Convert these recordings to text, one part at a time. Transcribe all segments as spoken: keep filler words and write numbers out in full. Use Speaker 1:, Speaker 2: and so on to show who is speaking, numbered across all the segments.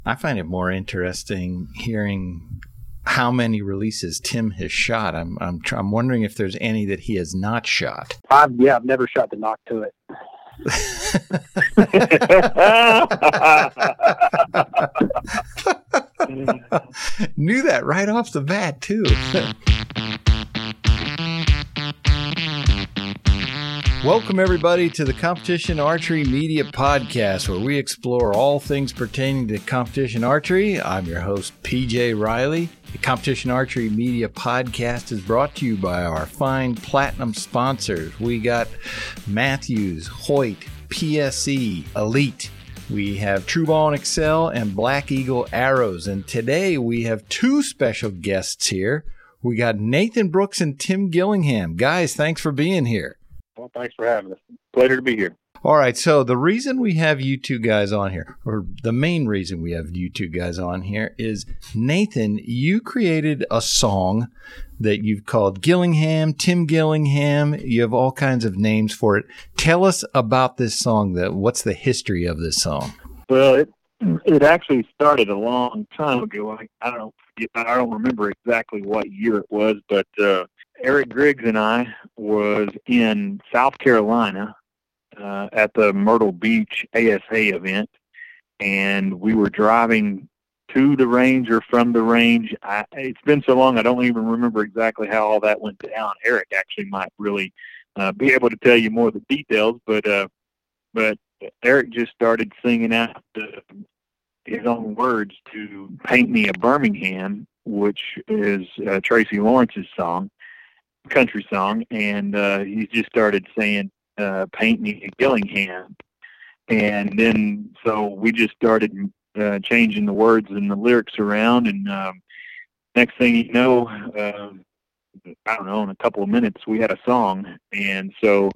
Speaker 1: I find it more interesting hearing how many releases Tim has shot. I'm I'm I'm wondering if there's any that he has not shot.
Speaker 2: I've, yeah, I've never shot the knock to it.
Speaker 1: Knew that right off the bat, too. Welcome, everybody, to the Competition Archery Media Podcast, where we explore all things pertaining to competition archery. I'm your host, P J Riley. The Competition Archery Media Podcast is brought to you by our fine platinum sponsors. We got Mathews, Hoyt, P S E, Elite. We have True Ball and Excel and Black Eagle Arrows. And today we have two special guests here. We got Nathan Brooks and Tim Gillingham. Guys, thanks for being here.
Speaker 2: Well, thanks for having us. Pleasure to be here.
Speaker 1: All right, so the reason we have you two guys on here, or the main reason we have you two guys on here, is Nathan, you created a song that you've called Gillingham, Tim Gillingham. You have all kinds of names for it. Tell us about this song. That what's the history of this song?
Speaker 2: Well, it it actually started a long time ago. I, I don't I don't remember exactly what year it was, but uh, Eric Griggs and I was in South Carolina uh, at the Myrtle Beach A S A event, and we were driving to the range or from the range. I, it's been so long I don't even remember exactly how all that went down. Eric actually might really uh, be able to tell you more of the details, but uh, but Eric just started singing out the, his own words to Paint Me a Birmingham, which is uh, Tracy Lawrence's song, country song, and uh, he just started saying, uh, Paint Me a Gillingham. And then so we just started uh, changing the words and the lyrics around, and um, next thing you know, uh, I don't know, in a couple of minutes we had a song. And so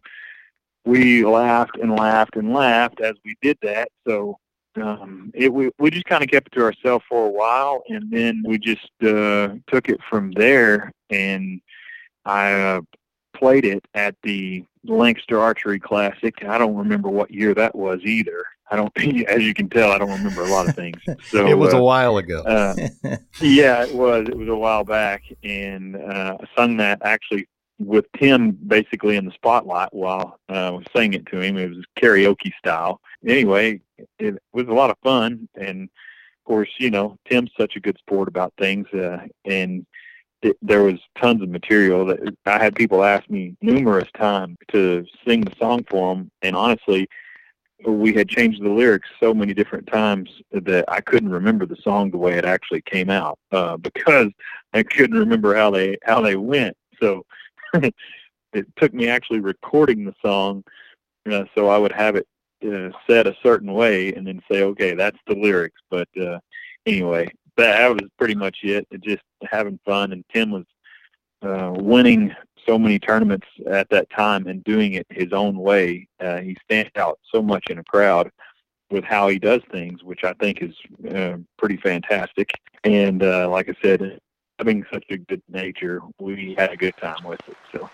Speaker 2: we laughed and laughed and laughed as we did that. So um, it we, we just kind of kept it to ourselves for a while, and then we just uh, took it from there, and I uh, played it at the Lancaster Archery Classic. I don't remember what year that was either. I don't, as you can tell, I don't remember a lot of things. So
Speaker 1: it was
Speaker 2: uh,
Speaker 1: a while ago.
Speaker 2: uh, yeah, it was. It was a while back, and uh, I sung that actually with Tim basically in the spotlight while uh, I was singing it to him. It was karaoke style. Anyway, it was a lot of fun, and of course, you know, Tim's such a good sport about things, uh, and It, there was tons of material that I had people ask me numerous times to sing the song for them, and honestly, we had changed the lyrics so many different times that I couldn't remember the song the way it actually came out uh, because I couldn't remember how they how they went. So it took me actually recording the song uh, so I would have it uh, said a certain way and then say, okay, that's the lyrics. But uh, anyway. That was pretty much it. it. Just having fun, and Tim was uh, winning so many tournaments at that time and doing it his own way. Uh, he stands out so much in a crowd with how he does things, which I think is uh, pretty fantastic. And uh, like I said, having such a good nature, we had a good time with it. So.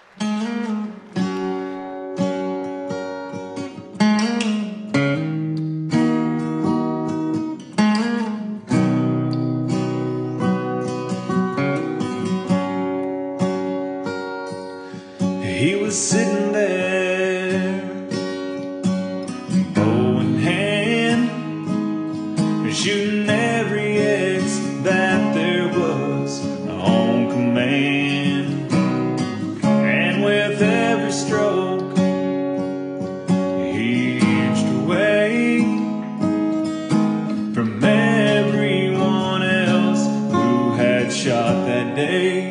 Speaker 3: He was sitting there, bow in hand, shooting every X that there was on command. And with every stroke, he inched away from everyone else who had shot that day.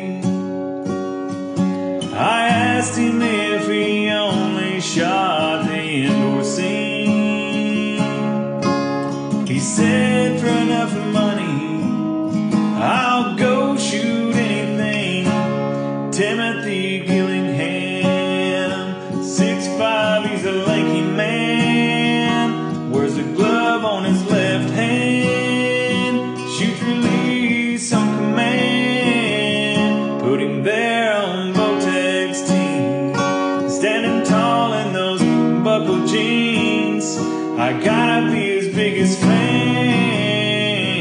Speaker 3: I asked him if he only shot the indoor scene. He said, for enough money, I'll go shoot anything. Timothy Gillingham, six five, he's a lanky man, wears a glove on his left hand, shoots release on command, put him there on Votex team, standing tall in those buckled jeans. I gotta be his biggest fan.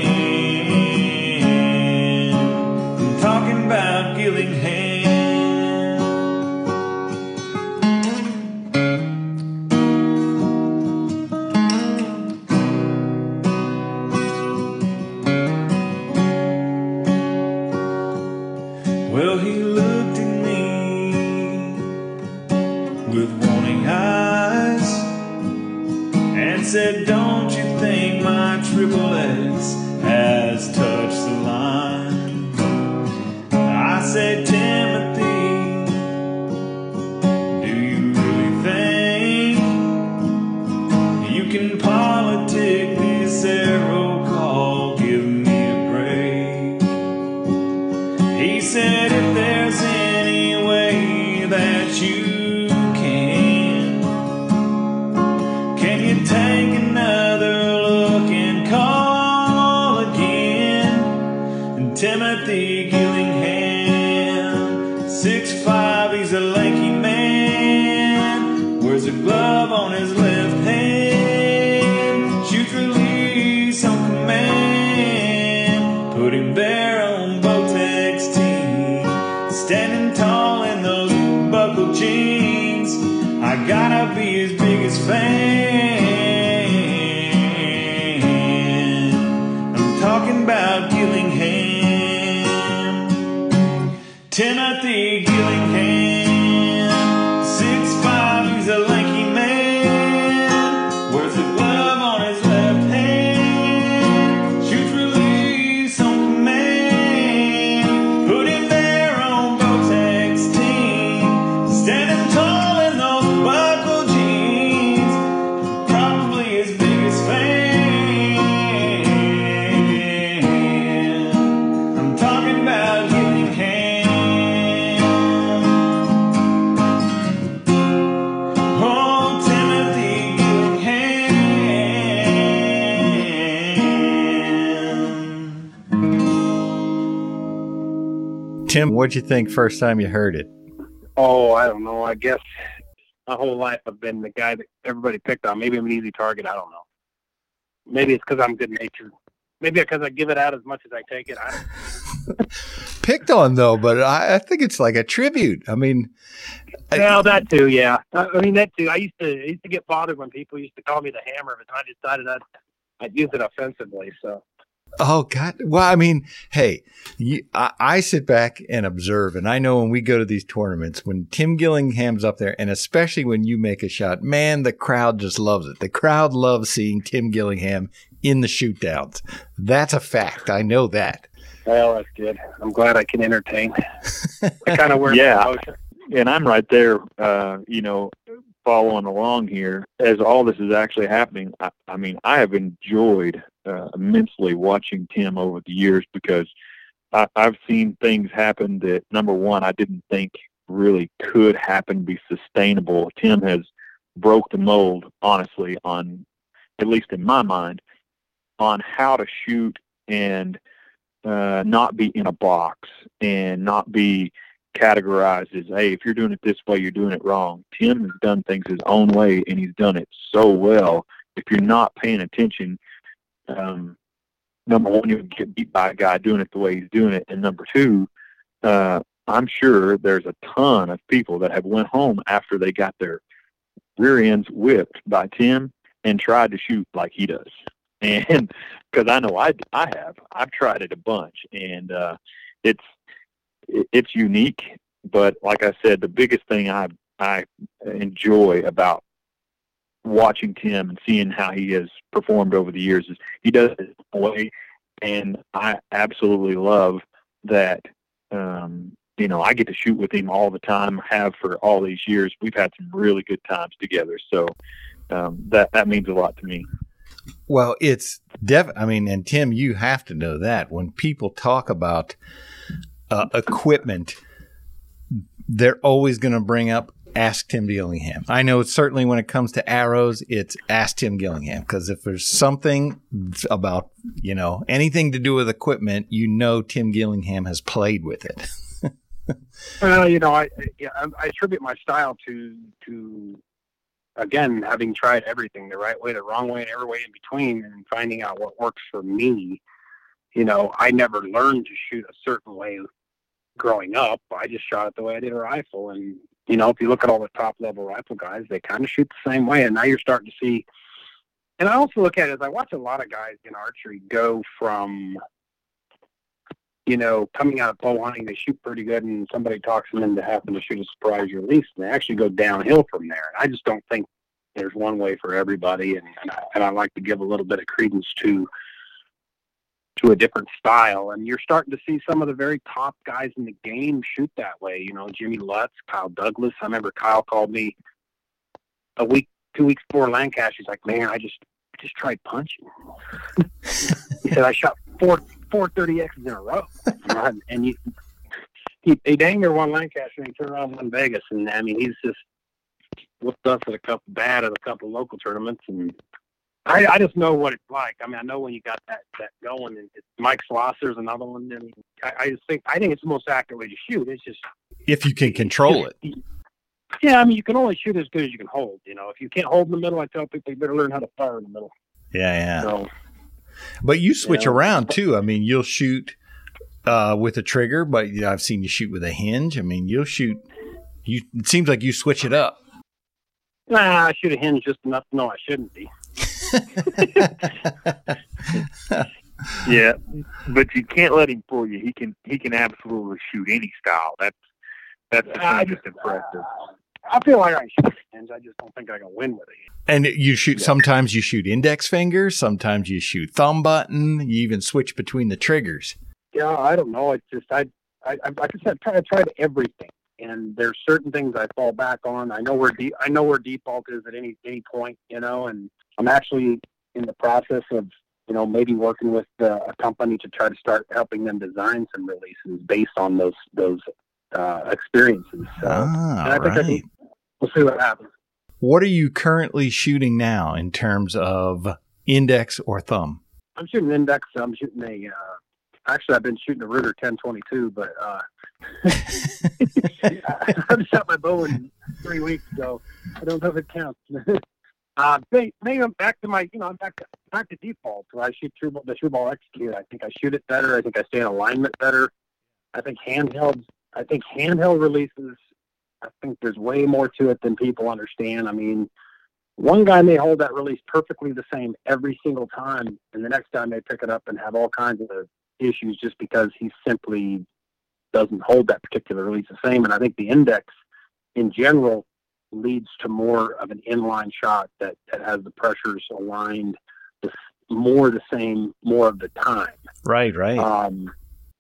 Speaker 3: said, if there's any way that you can, can you take another look and call again? And Timothy Gillingham, six five, he's a lanky man, wears a glove on his left hand, shoots release on command, put him there on Botex team, standing tall in those buckled jeans. I gotta be his biggest fan. I'm talking about Gillingham, Timothy Gillingham, six five, he's a lanky man, wears a glove on his left hand, shoots release on command, put him there on Botex team, standing tall in those buckle jeans, probably his biggest fan. I'm talking about Gillingham. Oh, Timothy Gillingham.
Speaker 1: Tim, what'd you think first time you heard it?
Speaker 4: Oh, I don't know. I guess my whole life I've been the guy that everybody picked on. Maybe I'm an easy target. I don't know. Maybe it's because I'm good-natured. Maybe because I give it out as much as I take it. I don't
Speaker 1: Picked on though, but I, I think it's like a tribute. I mean, I-
Speaker 4: Well, that too, yeah. I, I mean, that too. I used to I used to get bothered when people used to call me the Hammer, but I decided I'd, I'd use it offensively. So,
Speaker 1: oh God. Well, I mean, hey, you, I, I sit back and observe, and I know when we go to these tournaments, when Tim Gillingham's up there, and especially when you make a shot, man, the crowd just loves it. The crowd loves seeing Tim Gillingham in the shootdowns. That's a fact. I know that.
Speaker 4: well, that's good. I'm glad I can entertain. I kind of wear
Speaker 2: Yeah.
Speaker 4: emotion.
Speaker 2: And I'm right there, uh, you know, following along here as all this is actually happening. I, I mean, I have enjoyed uh, immensely watching Tim over the years because I, I've seen things happen that, number one, I didn't think really could happen, be sustainable. Tim has broke the mold, honestly, on, at least in my mind, on how to shoot and uh, not be in a box and not be categorized as, hey, if you're doing it this way, you're doing it wrong. Tim has done things his own way, and he's done it so well. If you're not paying attention, um, number one, you'll get beat by a guy doing it the way he's doing it, and number two, uh, I'm sure there's a ton of people that have went home after they got their rear ends whipped by Tim and tried to shoot like he does. And because I know I, I have, I've tried it a bunch, and uh, it's it's unique. But like I said, the biggest thing I I enjoy about watching Tim and seeing how he has performed over the years is he does it his way, and I absolutely love that. Um, you know, I get to shoot with him all the time, have for all these years. We've had some really good times together, so um, that that means a lot to me.
Speaker 1: Well, it's def. I mean, and Tim, you have to know that when people talk about uh, equipment, they're always going to bring up ask Tim Gillingham. I know it's certainly when it comes to arrows, it's ask Tim Gillingham, because if there's something about, you know, anything to do with equipment, you know, Tim Gillingham has played with it.
Speaker 4: Well, you know, I, I I attribute my style to to again having tried everything, the right way, the wrong way, and every way in between, and finding out what works for me. You know, I never learned to shoot a certain way growing up. I just shot it the way I did a rifle, and you know, if you look at all the top level rifle guys, they kind of shoot the same way. And now you're starting to see. And I also look at it as I watch a lot of guys in archery go from, you know, coming out of bow hunting, they shoot pretty good, and somebody talks them into having to shoot a surprise release, and they actually go downhill from there. And I just don't think there's one way for everybody, and, and, I, and I like to give a little bit of credence to to a different style. And you're starting to see some of the very top guys in the game shoot that way. You know, Jimmy Lutz, Kyle Douglas. I remember Kyle called me a week, two weeks before Lancaster. He's like, man, I just just tried punching. He said, I shot four four thirty X's in a row. And you he, he dang near won Lancaster and he turned around and won Vegas. And I mean, he's just whooped us at a couple bad at a couple local tournaments. And I, I just know what it's like. I mean, I know when you got that, that going, and it's, Mike Slosser's another one. And I, I just think, I think it's the most accurate way to shoot. It's just,
Speaker 1: if you can control it.
Speaker 4: Yeah. I mean, you can only shoot as good as you can hold. You know, if you can't hold in the middle, I tell people you better learn how to fire in the middle.
Speaker 1: Yeah. Yeah.
Speaker 4: So,
Speaker 1: but you switch
Speaker 4: yeah.
Speaker 1: around too. I mean, you'll shoot uh, with a trigger, but you know, I've seen you shoot with a hinge. I mean, you'll shoot, you, it seems like you switch it up.
Speaker 4: Nah, I shoot a hinge just enough to know I shouldn't be.
Speaker 2: Yeah, but you can't let him fool you. He can he can absolutely shoot any style. That's that's the
Speaker 4: I
Speaker 2: thing
Speaker 4: just
Speaker 2: that's impressive.
Speaker 4: I feel like I shoot a hinge. I just don't think I can win with it.
Speaker 1: And you shoot, yeah. Sometimes you shoot index finger, sometimes you shoot thumb button. You even switch between the triggers.
Speaker 4: Yeah, I don't know. It's just I I I like I said, I tried, tried everything. And there's certain things I fall back on. I know where de- I know where default is at any any point, you know. And I'm actually in the process of, you know, maybe working with uh, a company to try to start helping them design some releases based on those those uh, experiences. So,
Speaker 1: ah,
Speaker 4: and I think
Speaker 1: right.
Speaker 4: I can, we'll see what happens.
Speaker 1: What are you currently shooting now in terms of index or thumb?
Speaker 4: I'm shooting index. I'm shooting a. Uh, actually, I've been shooting a Ruger ten twenty-two, but. Uh, I've shot my bow in three weeks ago. I don't know if it counts. uh, maybe, maybe I'm back to my, you know, I'm back to back to default. So I shoot through the shoe ball execute. I think I shoot it better. I think I stay in alignment better. I think handheld. I think handheld releases. I think there's way more to it than people understand. I mean, one guy may hold that release perfectly the same every single time, and the next guy may pick it up and have all kinds of issues just because he simply doesn't hold that particular release the same. And I think the index in general leads to more of an inline shot that, that has the pressures aligned the, more the same more of the time.
Speaker 1: Right, right.
Speaker 4: Um,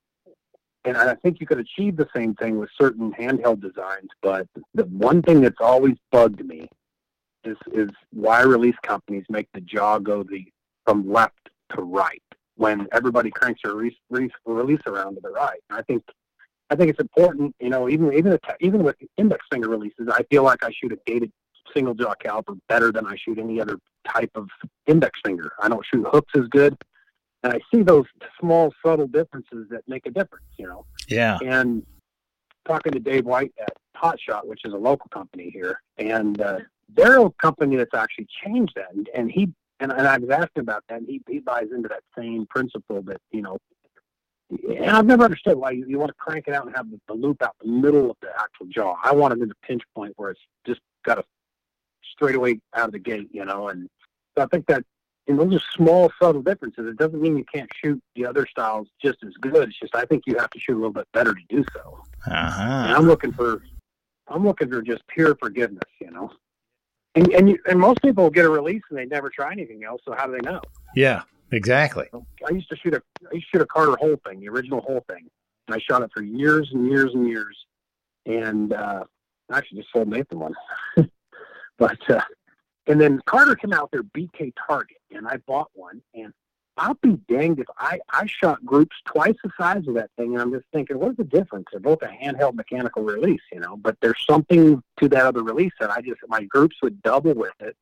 Speaker 4: and I think you could achieve the same thing with certain handheld designs, but the one thing that's always bugged me is, is why release companies make the jaw go the from left to right when everybody cranks their release, release around to the right. And I think I think it's important, you know, even even even with index finger releases, I feel like I shoot a gated single jaw caliper better than I shoot any other type of index finger. I don't shoot hooks as good, and I see those small, subtle differences that make a difference, you know.
Speaker 1: Yeah.
Speaker 4: And talking to Dave White at Hot Shot, which is a local company here, and uh, they're a company that's actually changed that, and, and he and, and I was asking about that, and he he buys into that same principle that, you know. And I've never understood why you, you want to crank it out and have the, the loop out the middle of the actual jaw. I want it in a pinch point where it's just got a straightaway out of the gate, you know. And so I think that, you know, those are small, subtle differences. It doesn't mean you can't shoot the other styles just as good. It's just I think you have to shoot a little bit better to do so.
Speaker 1: Uh-huh.
Speaker 4: And I'm looking for, I'm looking for just pure forgiveness, you know. And and you, and most people get a release and they never try anything else. So how do they know?
Speaker 1: Yeah. Exactly.
Speaker 4: I used to shoot a I used to shoot a Carter whole thing, the original whole thing, and I shot it for years and years and years. And uh, I actually just sold Nathan one, but uh, and then Carter came out with their B K Target, and I bought one. And I'll be danged if I I shot groups twice the size of that thing, and I'm just thinking, what's the difference? They're both a handheld mechanical release, you know. But there's something to that other release that I just my groups would double with it.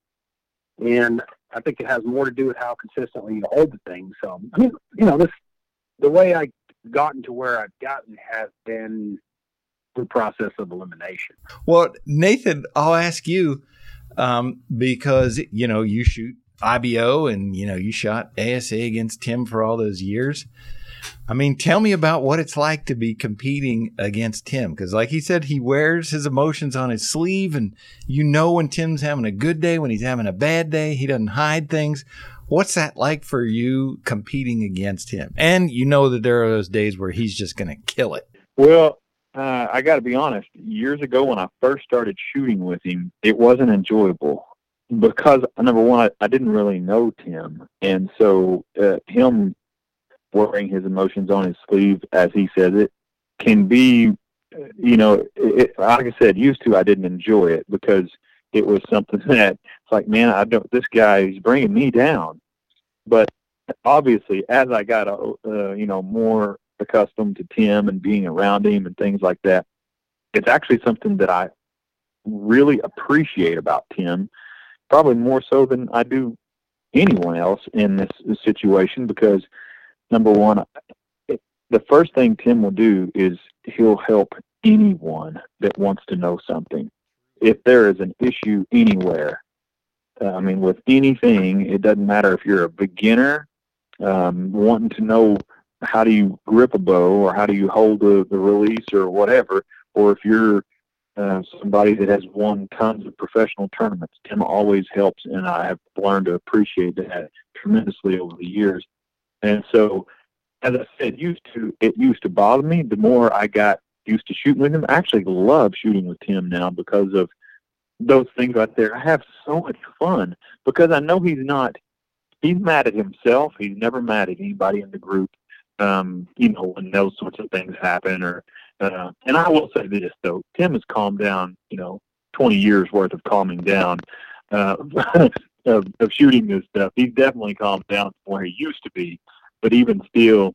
Speaker 4: And I think it has more to do with how consistently you hold the thing. So, I mean, you know, this the way I've gotten to where I've gotten has been the process of elimination.
Speaker 1: Well, Nathan, I'll ask you um, because, you know, you shoot I B O and, you know, you shot A S A against Tim for all those years. I mean, tell me about what it's like to be competing against Tim. Because like he said, he wears his emotions on his sleeve. And you know when Tim's having a good day, when he's having a bad day. He doesn't hide things. What's that like for you competing against him? And you know that there are those days where he's just going to kill it.
Speaker 2: Well, uh, I got to be honest. Years ago when I first started shooting with him, it wasn't enjoyable. Because, number one, I, I didn't really know Tim. And so uh, him wearing his emotions on his sleeve, as he says it, can be, you know, it, like I said, used to, I didn't enjoy it because it was something that it's like, man, I don't, this guy is bringing me down. But obviously, as I got, uh, you know, more accustomed to Tim and being around him and things like that, it's actually something that I really appreciate about Tim, probably more so than I do anyone else in this, this situation, because number one, it, the first thing Tim will do is he'll help anyone that wants to know something. If there is an issue anywhere, uh, I mean, with anything, it doesn't matter if you're a beginner, um, wanting to know how do you grip a bow or how do you hold the, the release or whatever, or if you're uh, somebody that has won tons of professional tournaments, Tim always helps, and I have learned to appreciate that tremendously over the years. And so, as I said, used to it used to bother me. The more I got used to shooting with him, I actually love shooting with Tim now because of those things right there. I have so much fun because I know he's not, he's mad at himself. He's never mad at anybody in the group, um, you know, when those sorts of things happen. Or, uh, and I will say this, though, Tim has calmed down, you know, twenty years worth of calming down, uh, of, of shooting this stuff. He's definitely calmed down from where he used to be. But even still,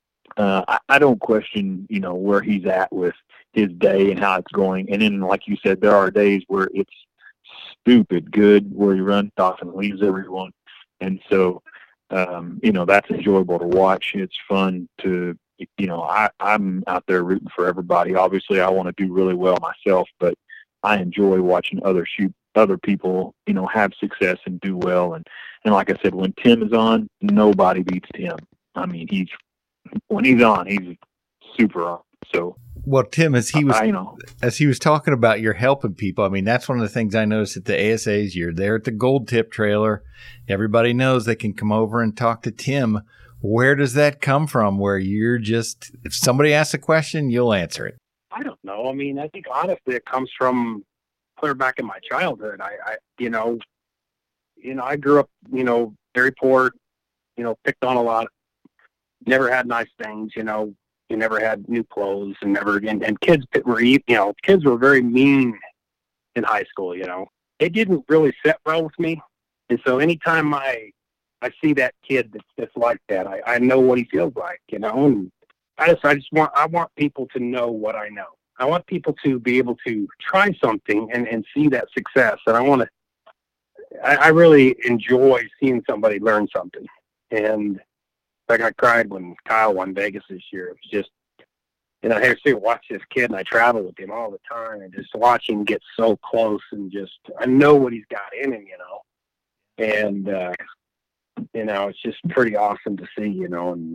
Speaker 2: uh, I, I don't question, you know, where he's at with his day and how it's going. And then, like you said, there are days where it's stupid good, where he runs off and leaves everyone. And so, um, you know, that's enjoyable to watch. It's fun to, you know, I, I'm out there rooting for everybody. Obviously, I want to do really well myself, but I enjoy watching other shoot, other people, you know, have success and do well. And, and like I said, when Tim is on, nobody beats Tim. I mean, he's, when he's on, he's super on. So,
Speaker 1: well, Tim, as he was,
Speaker 2: I, you know,
Speaker 1: as he was talking about you're helping people, I mean, that's one of the things I noticed at the A S As. You're there at the Gold Tip trailer. Everybody knows they can come over and talk to Tim. Where does that come from? Where you're just, if somebody asks a question, you'll answer it.
Speaker 4: I don't know. I mean, I think honestly it comes from clear back in my childhood. I, I you know, you know, I grew up, you know, very poor, you know, picked on a lot, never had nice things, you know, you never had new clothes and never, and, and kids that were, you know, kids were very mean in high school, you know, it didn't really sit well with me. And so anytime I, I see that kid that's just like that, I, I know what he feels like, you know, and I just, I just want, I want people to know what I know. I want people to be able to try something and, and see that success. And I want to, I, I really enjoy seeing somebody learn something. And like I cried when Kyle won Vegas this year. It was just, you know, I had to watch this kid, and I travel with him all the time, and just watch him get so close, and just, I know what he's got in him, you know. And, uh, you know, it's just pretty awesome to see, you know, and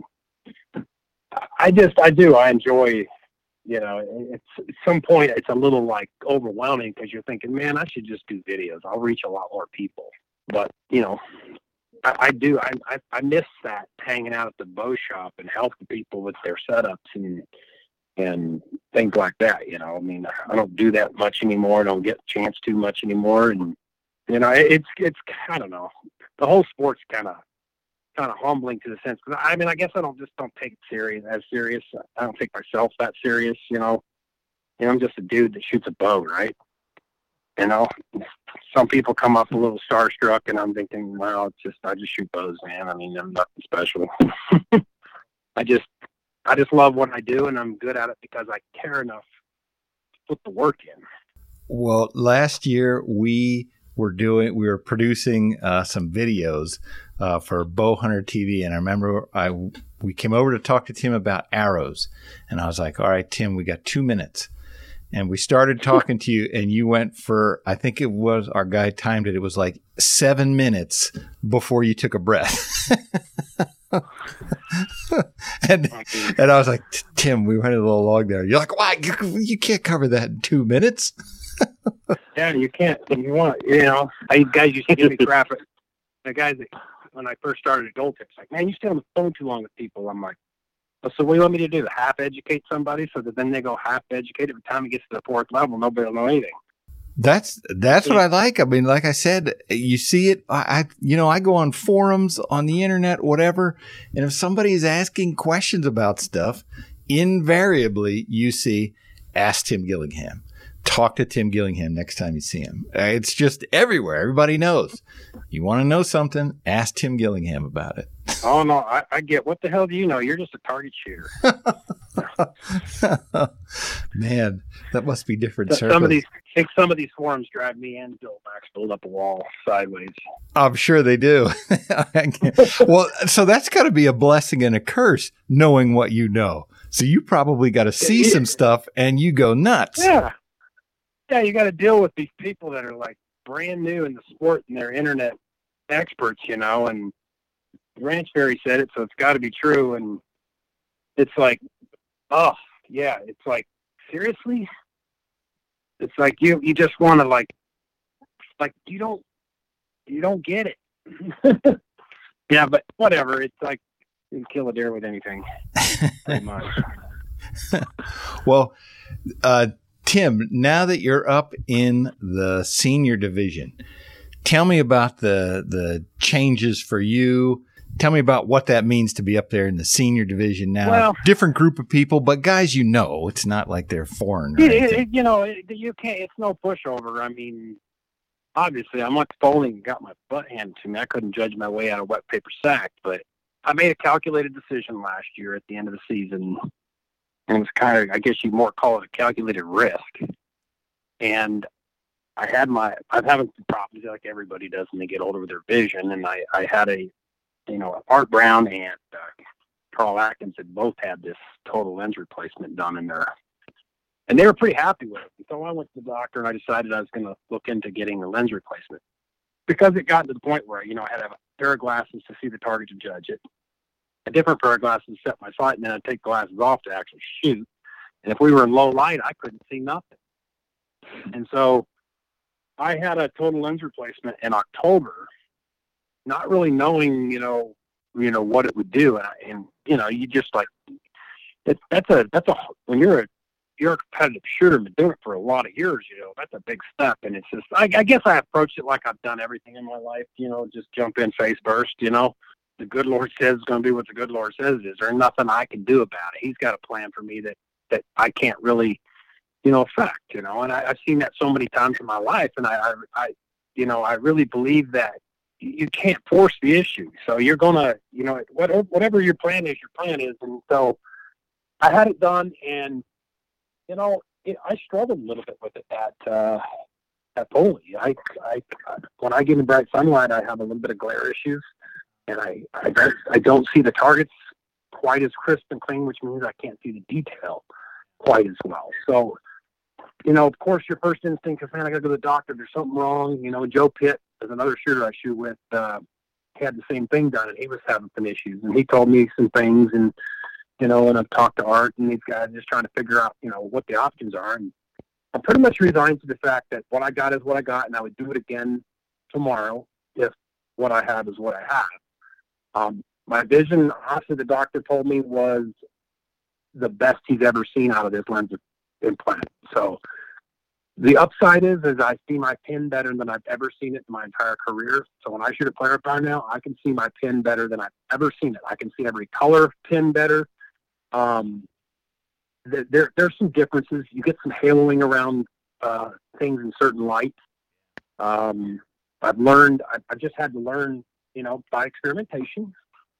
Speaker 4: I just, I do, I enjoy, you know, it's at some point it's a little like overwhelming because you're thinking, man, I should just do videos. I'll reach a lot more people. But, you know, I, I do, I, I, I miss that hanging out at the bow shop and helping people with their setups and, and things like that. You know, I mean, I don't do that much anymore. I don't get a chance too much anymore. And, you know, it's, it's, I don't know, the whole sport's kind of, kind of humbling to the sense, because I mean, I guess I don't just don't take it serious as serious. I don't take myself that serious, you know. You know, I'm just a dude that shoots a bow, right? You know, some people come up a little starstruck, and I'm thinking, well, it's just I just shoot bows, man. I mean, I'm nothing special. I just, I just love what I do, and I'm good at it because I care enough to put the work in.
Speaker 1: Well, last year we were doing, we were producing uh, some videos uh, for Bowhunter T V, and I remember I we came over to talk to Tim about arrows, and I was like, "All right, Tim, we got two minutes," and we started talking to you, and you went for, I think it was, our guy timed it, it was like seven minutes before you took a breath. and and I was like, Tim, we went a little long there. You're like, why? You, you can't cover that in two minutes.
Speaker 4: Yeah, you can't. You want, you know, I guys used to give me crap. The guys that, when I first started at Gold Tips, like, man, you stay on the phone too long with people. I'm like, well, so what do you want me to do? Half educate somebody so that then they go half educate. Every time it gets to the fourth level, nobody will know anything.
Speaker 1: That's that's what I like. I mean, like I said, you see it. I, I you know, I go on forums, on the internet, whatever, and if somebody is asking questions about stuff, invariably you see, ask Tim Gillingham. talk to Tim Gillingham next time you see him. Uh, It's just everywhere. Everybody knows. You want to know something, ask Tim Gillingham about it.
Speaker 4: Oh no, I, I get. What the hell do you know? You're just a target shooter.
Speaker 1: Man, that must be different.
Speaker 4: Some
Speaker 1: circles.
Speaker 4: of these, I think some of these forums drive me and Bill Maxfield up a wall sideways.
Speaker 1: I'm sure they do. Well, so that's got to be a blessing and a curse, knowing what you know. So you probably got to see
Speaker 4: Yeah.
Speaker 1: some stuff and you go nuts.
Speaker 4: Yeah, yeah. You got to deal with these people that are like brand new in the sport and they're internet experts, you know. And Ranch Fairy said it, so it's got to be true. And it's like, oh yeah, it's like seriously. It's like you you just want to like like you don't you don't get it. Yeah, but whatever. It's like you can kill a deer with anything, pretty much.
Speaker 1: Well, uh, Tim, now that you're up in the senior division, tell me about the the changes for you. Tell me about what that means to be up there in the senior division now.
Speaker 4: Well-
Speaker 1: Different group of people, but guys, you know, it's not like they're foreign. Or
Speaker 4: It, it,
Speaker 1: anything.
Speaker 4: it- you know, it, you can't. It's no pushover. I mean, obviously, I'm not Foley and got my butt handed to me. I couldn't judge my way out of wet paper sack, but I made a calculated decision last year at the end of the season, and it was kind of, I guess you more call it a calculated risk. And I had my, I'm having some problems like everybody does when they get older with their vision, and I, I had a, you know, Art Brown and uh, Carl Atkins had both had this total lens replacement done in their. And they were pretty happy with it. So I went to the doctor and I decided I was going to look into getting a lens replacement because it got to the point where, you know, I had to have a pair of glasses to see the target to judge it, a different pair of glasses to set my sight, and then I'd take the glasses off to actually shoot. And if we were in low light, I couldn't see nothing. And so I had a total lens replacement in October, not really knowing, you know, you know, what it would do. And, I, and you know, you just like, it, that's a, that's a, when you're a, you're a competitive shooter, been doing it for a lot of years, you know, that's a big step. And it's just, I, I guess I approached it like I've done everything in my life, you know, just jump in face first, you know, the good Lord says it's going to be what the good Lord says is. There's nothing I can do about it. He's got a plan for me that, that I can't really, you know, affect, you know, and I, I've seen that so many times in my life. And I, I, I, you know, I really believe that you can't force the issue. So you're going to, you know, whatever, whatever your plan is, your plan is. And so I had it done, and, you know, it, I struggled a little bit with it at, uh, at Foley. I, I, when I get in bright sunlight, I have a little bit of glare issues, and I, I, don't, I don't see the targets quite as crisp and clean, which means I can't see the detail quite as well. So, you know, of course, your first instinct is, man, I got to go to the doctor. There's something wrong. You know, Joe Pitt is another shooter I shoot with, uh, had the same thing done, and he was having some issues. And he told me some things, and, you know, and I've talked to Art and these guys just trying to figure out, you know, what the options are. And I'm pretty much resigned to the fact that what I got is what I got, and I would do it again tomorrow if what I have is what I have. Um, my vision, honestly, the doctor told me was the best he's ever seen out of this lens implant. So the upside is, is I see my pin better than I've ever seen it in my entire career. So when I shoot a clarifier now, I can see my pin better than I've ever seen it. I can see every color pin better. Um, there, there, there's some differences. You get some haloing around uh, things in certain lights. Um, I've learned, I, I just had to learn, you know, by experimentation.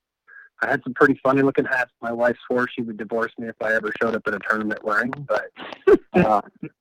Speaker 4: I had some pretty funny looking hats my wife swore she would divorce me if I ever showed up at a tournament wearing, but, uh,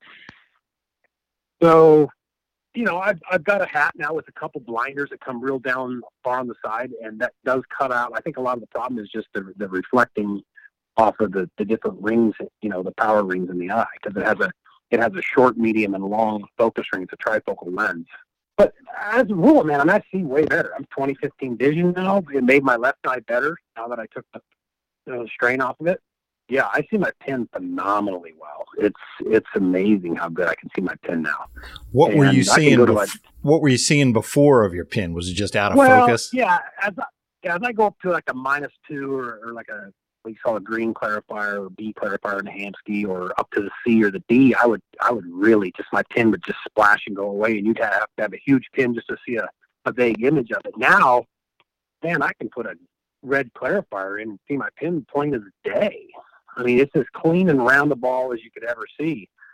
Speaker 4: so, you know, I've, I've got a hat now with a couple blinders that come real down far on the side, and that does cut out. I think a lot of the problem is just the, the reflecting off of the, the different rings, you know, the power rings in the eye, because it has a, it has a short, medium, and long focus ring. It's a trifocal lens. But as a rule, man, I see way better. I'm twenty fifteen vision now. It made my left eye better now that I took the, you know, the strain off of it. Yeah, I see my pin phenomenally well. It's it's amazing how good I can see my pin now.
Speaker 1: What were
Speaker 4: And
Speaker 1: you
Speaker 4: I can
Speaker 1: seeing?
Speaker 4: go to
Speaker 1: Bef-
Speaker 4: like-
Speaker 1: what were you seeing before of your pin? Was it just out of
Speaker 4: well,
Speaker 1: focus?
Speaker 4: yeah, as I, yeah, as I go up to like a minus two or, or like a what you call a green clarifier or B clarifier in a Hamsky, or up to the C or the D, I would I would really just my pin would just splash and go away, and you'd have to have a huge pin just to see a, a vague image of it. Now, man, I can put a red clarifier in and see my pin plain as day. I mean, it's as clean and round the ball as you could ever see.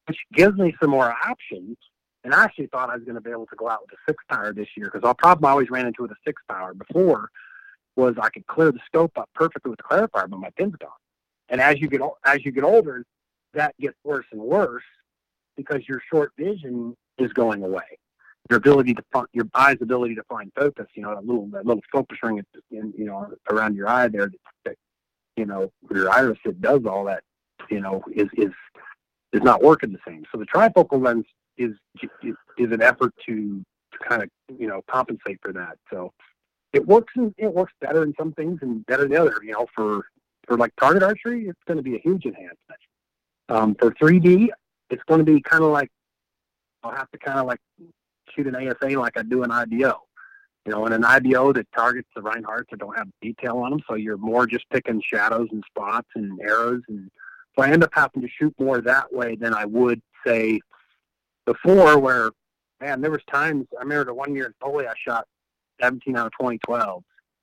Speaker 4: which gives me some more options. And I actually thought I was going to be able to go out with a six power this year, because the problem I always ran into with a six power before was I could clear the scope up perfectly with the clarifier, but my pin's gone. And as you get as you get older, that gets worse and worse because your short vision is going away. Your ability to find, your eye's ability to find focus, you know, that little that little focus ring, in, you know, around your eye there, that, you know, where your iris that does all that, you know, is is is not working the same. So the trifocal lens is is, is an effort to, to kind of, you know, compensate for that. So it works in, it works better in some things and better in the other. You know, for for like target archery, it's going to be a huge enhancement. Um, for three D, it's going to be kind of like I'll have to kind of like shoot an A S A like I do an I B O. You know, in an I B O that targets the Reinhardts that don't have detail on them, so you're more just picking shadows and spots and arrows, and so I end up having to shoot more that way than I would say before. Where, man, there was times I remember the one year in Foley I shot seventeen out of twenty twelve.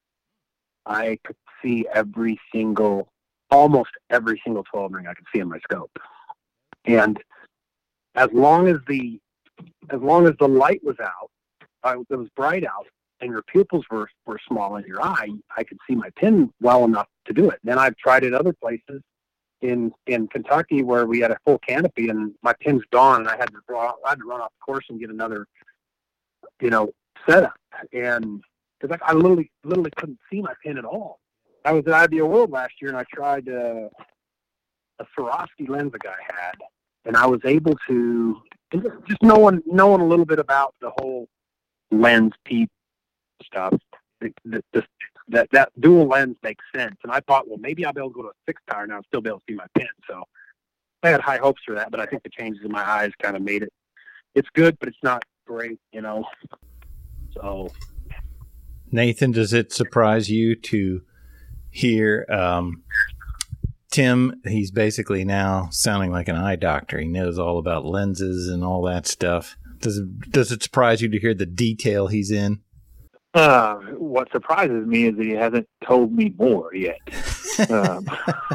Speaker 4: I could see every single, almost every single twelve ring I could see in my scope, and as long as the as long as the light was out, I, it was bright out, and your pupils were, were small in your eye, I could see my pin well enough to do it. Then I've tried it other places in in Kentucky where we had a full canopy and my pin's gone, and I had to run, I had to run off the course and get another, you know, setup. And because like, I literally literally couldn't see my pin at all. I was at I B O World last year and I tried uh, a Swarovski lens a guy had, and I was able to just knowing knowing a little bit about the whole lens peep stuff. The, the, the, that that dual lens makes sense, and I thought, well, maybe I'll be able to go to a six power now and still be able to see my pin. So I had high hopes for that, but I think the changes in my eyes kind of made it. It's good, but it's not great, you know. So,
Speaker 1: Nathan, does it surprise you to hear um, Tim? He's basically now sounding like an eye doctor. He knows all about lenses and all that stuff. Does it, does it surprise you to hear the detail he's in?
Speaker 2: Uh, what surprises me is that he hasn't told me more yet. um,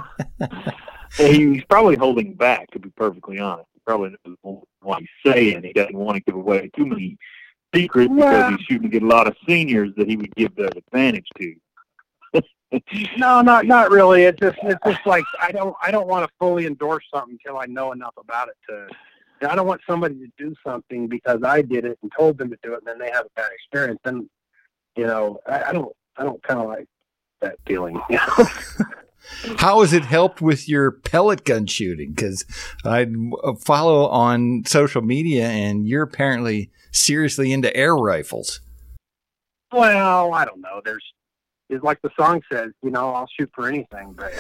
Speaker 2: he's probably holding back, to be perfectly honest. He probably doesn't want what he's saying. He doesn't want to give away too many secrets because he's shooting to get a lot of seniors that he would give the advantage to.
Speaker 4: No, not not really. It's just it's just like I don't I don't want to fully endorse something until I know enough about it to. I don't want somebody to do something because I did it and told them to do it, and then they have a bad experience. Then, you know, I, I don't I don't kind of like that feeling. You know?
Speaker 1: How has it helped with your pellet gun shooting? Because I follow on social media, and you're apparently seriously into air rifles.
Speaker 4: Well, I don't know. There's, it's like the song says, you know, I'll shoot for anything. But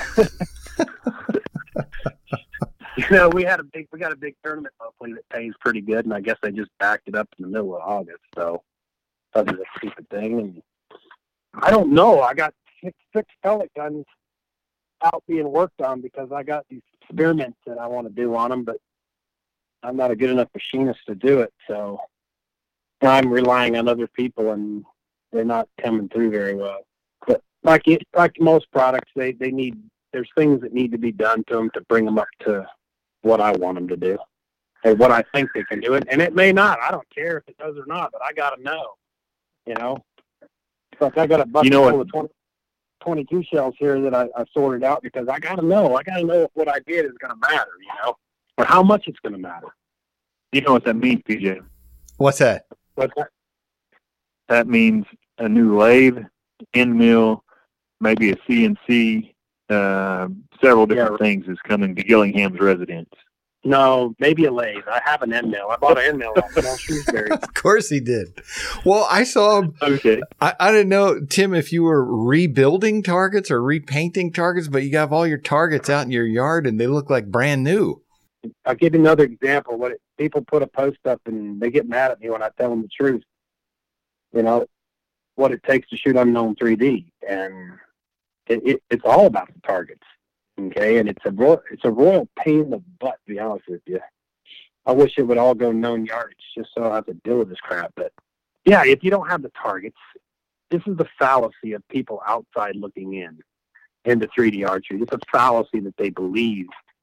Speaker 4: you know, we had a big, we got a big tournament hopefully that pays pretty good, and I guess they just backed it up in the middle of August. So that was a stupid thing. And I don't know. I got six, six pellet guns out being worked on because I got these experiments that I want to do on them, but I'm not a good enough machinist to do it. So I'm relying on other people, and they're not coming through very well. But like it, like most products, they, they need, there's things that need to be done to them to bring them up to what I want them to do or what I think they can do. It, and it may not. I don't care if it does or not, but I got to know, you know. Like I got a bucket
Speaker 2: you know
Speaker 4: full of twenty, twenty-two shells here that I, I sorted out because I got to know. I got to know if what I did is going to matter, you know, or how much it's going to matter.
Speaker 2: You know what that means, P J?
Speaker 1: What's that?
Speaker 4: What's that?
Speaker 2: That means a new lathe, end mill, maybe a C N C, uh, several different
Speaker 4: Yeah.
Speaker 2: things is coming to Gillingham's residence.
Speaker 4: No, maybe a lathe. I have an end mill. I bought an end mill off of Shrewsbury.
Speaker 1: Of course he did. Well, I saw him.
Speaker 2: Okay.
Speaker 1: I, I didn't know, Tim, if you were rebuilding targets or repainting targets, but you have all your targets out in your yard and they look like brand new.
Speaker 4: I'll give you another example. What it, people put a post up and they get mad at me when I tell them the truth. You know, what it takes to shoot unknown three D. And it, it, it's all about the targets. Okay, and it's a ro- it's a royal pain in the butt, to be honest with you. I wish it would all go known yardage just so I don't have to deal with this crap. But yeah, if you don't have the targets, this is the fallacy of people outside looking in into three D archery. It's a fallacy that they believe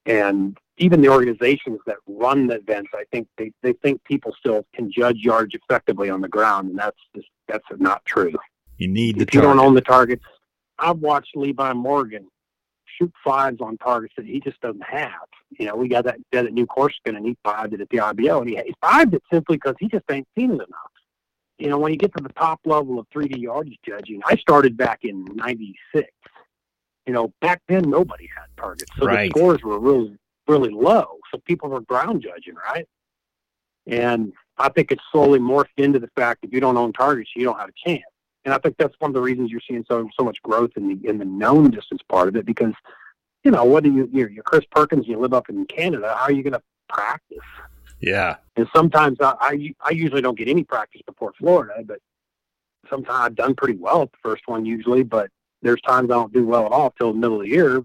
Speaker 4: And even the organizations that run the events, I think they, they think people still can judge yards effectively on the ground, and that's just, that's not true.
Speaker 1: You need the
Speaker 4: If you
Speaker 1: target.
Speaker 4: don't own the targets, I've watched Levi Morgan shoot fives on targets that he just doesn't have. You know, we got that guy at New Corsican, and he fived it at the I B O, and he, he fived it simply because he just ain't seen it enough. You know, when you get to the top level of three D yardage judging, I started back in ninety-six. You know, back then nobody had targets, so
Speaker 1: Right.
Speaker 4: the scores were really, really low. So people were ground judging, right? And I think it's slowly morphed into the fact if you don't own targets, you don't have a chance. And I think that's one of the reasons you're seeing so so much growth in the in the known distance part of it, because, you know, whether you you're, you're Chris Perkins, you live up in Canada, how are you going to practice?
Speaker 1: Yeah.
Speaker 4: And sometimes I, I I usually don't get any practice before Florida, but sometimes I've done pretty well at the first one usually, but there's times I don't do well at all till the middle of the year.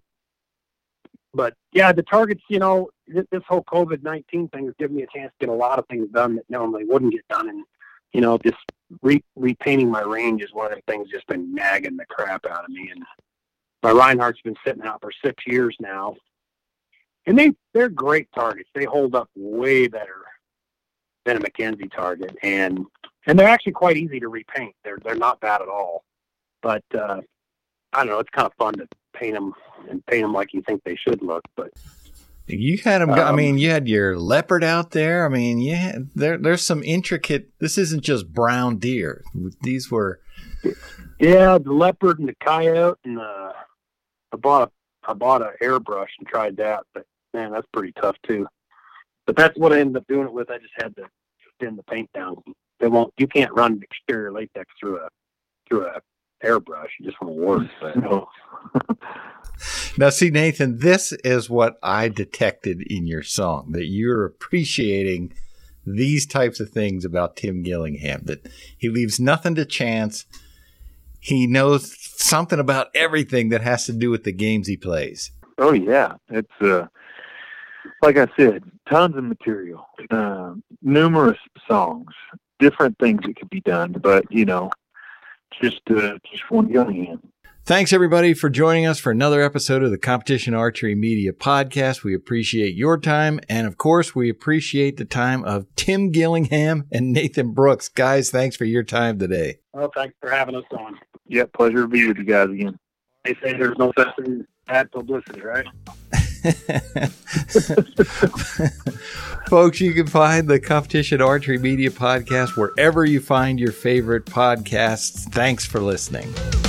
Speaker 4: But yeah, the targets, you know, this, this whole COVID nineteen thing has given me a chance to get a lot of things done that normally wouldn't get done. And, you know, just re- repainting my range is one of the things that's been nagging the crap out of me. And my Reinhardt's been sitting out for six years now. And they, they're great targets. They hold up way better than a McKenzie target. And and they're actually quite easy to repaint. They're they're not bad at all. But, uh, I don't know, it's kind of fun to paint them and paint them like you think they should look. But
Speaker 1: You had them. Go, I
Speaker 4: Um,
Speaker 1: mean, you had your leopard out there. I mean, yeah, there, there's some intricate. This isn't just brown deer. These were.
Speaker 4: yeah, the leopard and the coyote, and uh, I bought a I bought an airbrush and tried that, but man, that's pretty tough too. But that's what I ended up doing it with. I just had to thin the paint down. They won't. You can't run exterior latex through a through a airbrush. You just won't work. But,
Speaker 2: No.
Speaker 1: Now, see, Nathan, this is what I detected in your song, that you're appreciating these types of things about Tim Gillingham, that he leaves nothing to chance. He knows something about everything that has to do with the games he plays.
Speaker 2: Oh yeah, it's uh, like I said, tons of material, uh, numerous songs, different things that could be done, but you know, just uh, just one Gillingham.
Speaker 1: Thanks, everybody, for joining us for another episode of the Competition Archery Media Podcast. We appreciate your time. And, of course, we appreciate the time of Tim Gillingham and Nathan Brooks. Guys, thanks for your time today.
Speaker 4: well, thanks for having us on.
Speaker 2: Yeah, pleasure to be with you guys again.
Speaker 4: They say there's no such thing as bad publicity, right?
Speaker 1: Folks, you can find the Competition Archery Media Podcast wherever you find your favorite podcasts. Thanks for listening.